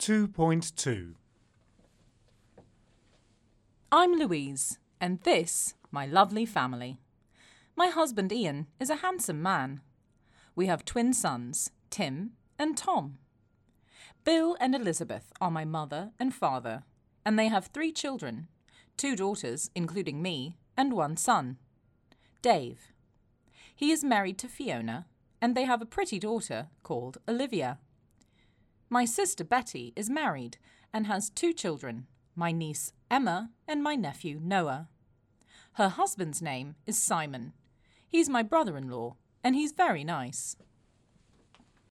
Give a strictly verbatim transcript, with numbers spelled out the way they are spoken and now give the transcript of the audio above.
two point two. I'm Louise, and this, my lovely family. My husband Ian is a handsome man. We have twin sons, Tim and Tom. Bill and Elizabeth are my mother and father, and they have three children, two daughters, including me, and one son, Dave. He is married to Fiona, and they have a pretty daughter called Olivia. My sister Betty is married and has two children, my niece Emma and my nephew Noah. Her husband's name is Simon. He's my brother-in-law, and he's very nice.